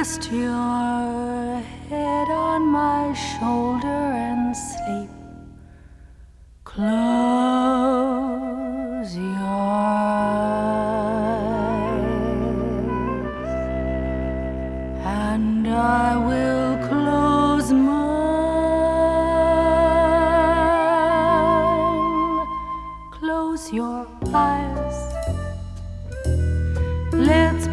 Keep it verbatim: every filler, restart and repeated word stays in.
Rest your head on my shoulder and sleep. Close your eyes, and I will close mine. Close your eyes.